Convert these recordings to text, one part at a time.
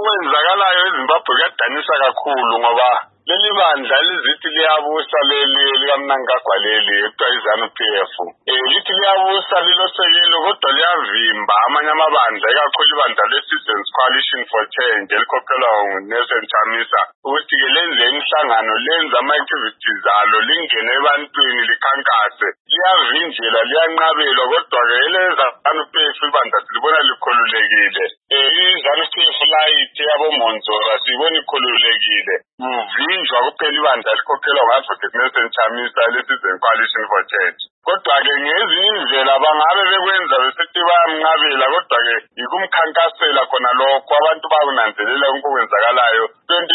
okwenzakalayo eZimbabwe kuyadanisa kakhulu ngoba leli bandla lizithi liyabusa leli likaMnangagwa leli ekuthiwa iZANU-PF. Lithi liyabusa lilosekelo kodwa liyavimba amanye amabandla ikakhulu ibandla le-Citizens Coalition for Change elikhokhelwa nguNelson Chamisa ukuthi-ke lenze imihlangano, lenze ama-activities alo, lingene ebantwini likhankase. Liyavinjelwa, liyanqabelwa kodwa-ke eleZANU-PF ibandla silibona likhululekile. iZANU-PF layithi yaboMonzora siyibona ikhululekile. Kuvinjwa kuphela ibandla likhokhelwa ngu-Advocate Nelson Chamisa le-Citizen Coalition for Change. Kodwa-ke ngezinye indlela bangabe bekwenza besithi bayamnqabela kodwa-ke yikumkhankasela khona lokho abantu bakunanzelela konke okwenzakalayo.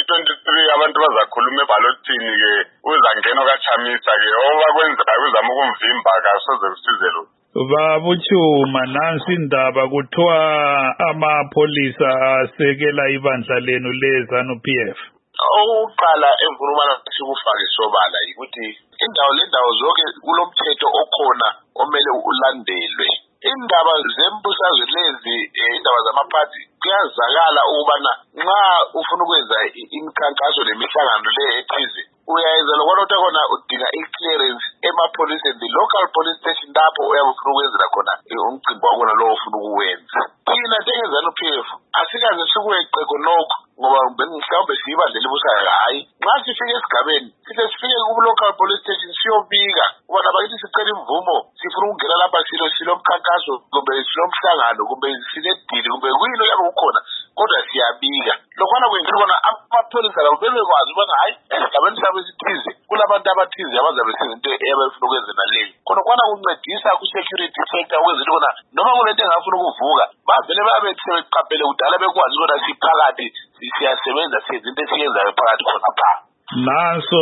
2023 abantu bazakhuluma ebhalothini-ke uzangena kaChamisa-ke okwenzayo uzama ukumvimba kasoze kusize lutho. Babuchuma, nansi indaba kuthiwa amapholisa asekela ibandla lenu leZANU-PF. Oqala emvurumana sikufake sobala ukuthi indawo zonke kulomthetho okhona omele ulandelwe. Indaba zembusazwe lezi indaba zamaphathi kuyazakala ukubana nxa ufuna ukwenza imikhankaso nemihlangano le ethize uyayenza lokho khona udinga i-clearance emapholiseni, the local police station lapho uyabe ufuna ukwenzela khona umcimbi wakona lo ufuna ukuwenza. Thina njengeZANU-PF asikaze sikweqe khonokho ngoba mhlawumbe siyibandla elibusayo. Hayi, nxa sifike esigabeni sifike ku-local police station siyobika ubana bakithi sicela imvumo sifuna ukungena lapha silomkhankaso kumbe silomhlangano kumbe sinedili kumbe kuyini oyabe kukhona, kodwa siyabika. Lokhwana kwenza ubona amapholisa lawo bebekwazi ubana hayi esigabeni sabo esithize kulabantu abathize abazabe senza into ebefuna ukwenza naleyo. Khonokwana kuncedisa ku-security sector ukwenzela ubona noma kunento engafuna ukuvuka bavele babethi sebeqaphele kudala bekwazi ubona siphakathi siyasebenza senza into esiyenzayo phakathi khonapha. Naso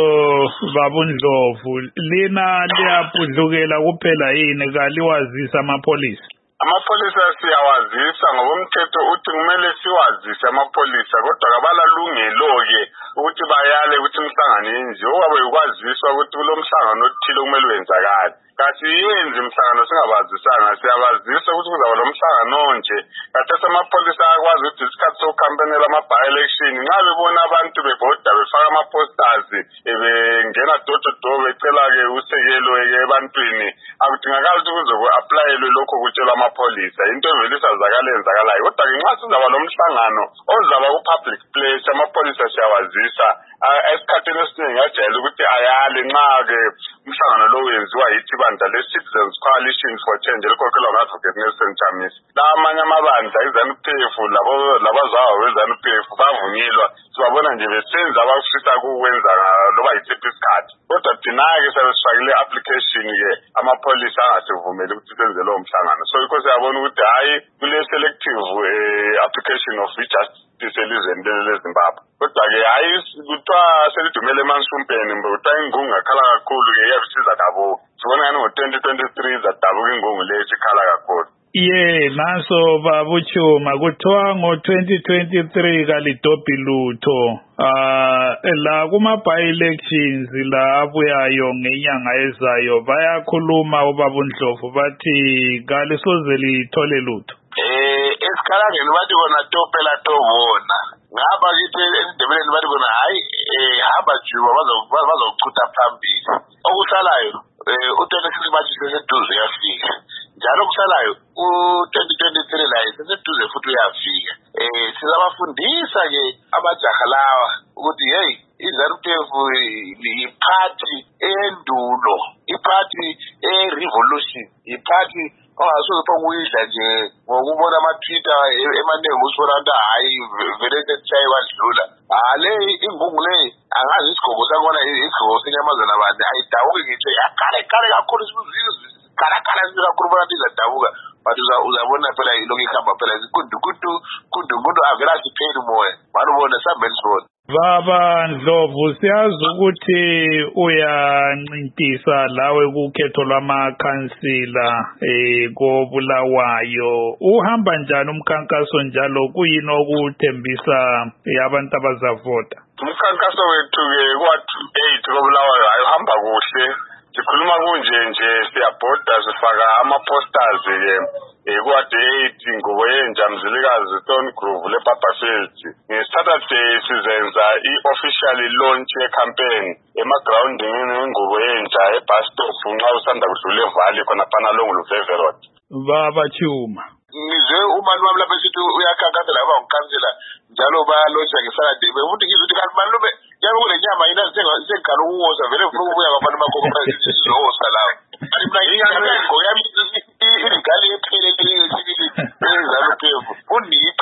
babundlovu lina liyapudlukela kuphela yini kaliwazisa amapholisa? Amapholisa siyawazisa ngoba umthetho uthi kumele siwazise amapholisa kodwa kabalalungelo-ke ukuthi bayale ukuthi imhlangano yenziwe. Okwabe ukwaziswa ukuthi kulo mhlangano othile kumele wenzakala. Kasiyenzi imhlangano singabazisanga, siyabazisa ukuthi kuzaba lo mhlangano nje. Khathesi amapholisa ayakwazi ukuthi isikhathi sokukhampenela ama-by-election nxa bebona abantu bebhoda befaka ama-posters bengena door-to-door becela-ke usekelo-ke ebantwini, akudingakali ukuthi kuze ku-aplayelwe lokho kutshelwa amapholisa. Into evele isazakala-enzakalayo. Kodwa-ke nxa sizaba lo mhlangano ozaba ku-public place amapholisa siyawazisa. Esikhathini esiningi ajayele ukuthi ayale nxa-ke umhlangano lo wenziwa yithi ibandla le-Citizens Coalition for Change elikhokhelwa ngu-Advocate Nelson Chamisa. La amanye amabandla iZANU-PF labazayo beZANU-PF bavunyelwa, sibabona nje besenza abafisa ukukwenza loba yisiphi isikhathi. Kodwa thina-ke siyabe sifakile i-application-ke amapholisa angasivumeli ukuthi senze lowo mhlangano. So yikho siyabona ukuthi hhayi kule-selective application of i-justice elizweni leZimbabwe. Kodwa-ke hhayi kuthiwa selidumele emansumpeni kuthiwa ingungu ngakhala kakhulu-ke iyabisiza dabuka. Sibona ngani ngo-2023 zadabuka ingungu lethi ikhala kakhulu. Naso babuchuma kuthiwa ngo-2023 kalidobhi lutho. La kuma-by-elections la abuyayo ngenyanga ezayo bayakhuluma obabundlovu bathi kalisoze lithole lutho. Esikhalangeni bathi bona topela tobona. Ngapha kithi esidebeleni bathi bona hayi hamba juba bazokuchutha phambili. Okusalayo u-26 March seseduze uyafika. Njalo kusalayo u-2023 layo seseduze futhi uyafika. Sizabafundisa-ke amajaha lawa ukuthi hey iZANU-PF yiphathi endulo, iphathi e-revolution, iphathi ongasoze phonguyidla nje ngokubona ama-Twitter emaningi usibona ukuthi hayi vele sesishaye badlula. Le ingungu le angazi isigqoko sakhona isigqoko senyamazana bani ayidabuki ngitsho yakhala kakhulu khala kakhulu bona izadabuka, but uzabona phela ilokhu ihamba phela kundukundu avela asipheli umoya manubona sihambeni sibona. Baba Ndlovu, siyazi ukuthi uyancintisa lawe kukhetho lwamakhansila koBulawayo. Uhamba njani umkhankaso njalo, kuyini okuthembisa abantu abazavota? Umkhankaso wethu-ke kwa-8 koBulawayo uhamba kuhle. sikhuluma kunje nje siyabhoda sifaka ama-posters-ke kuwa-8 Ngubo Yentsha Mzilikazi Stone Groove lePapafield. Nge-Saturday sizenza i-official launch ye-campaign emagrawundini ngeNgubo Yentsha ebus stop nxa usanda kudlula eValley khonaphana Longoluveve Road. Baba Chuma. Ngizwe umani wami lapha esithi uyakhankasela aba ngikansela njalo bayalontsha ngeSaturday befuthi ngizothi kanti malume yabe kule nyama yina sengikhala ukuwoza vele ngifuna ukubuya ngabantu bakho phakathi sizowosa lawo kanti mina ngiyami ingane ephelele ezalo phezulu uniki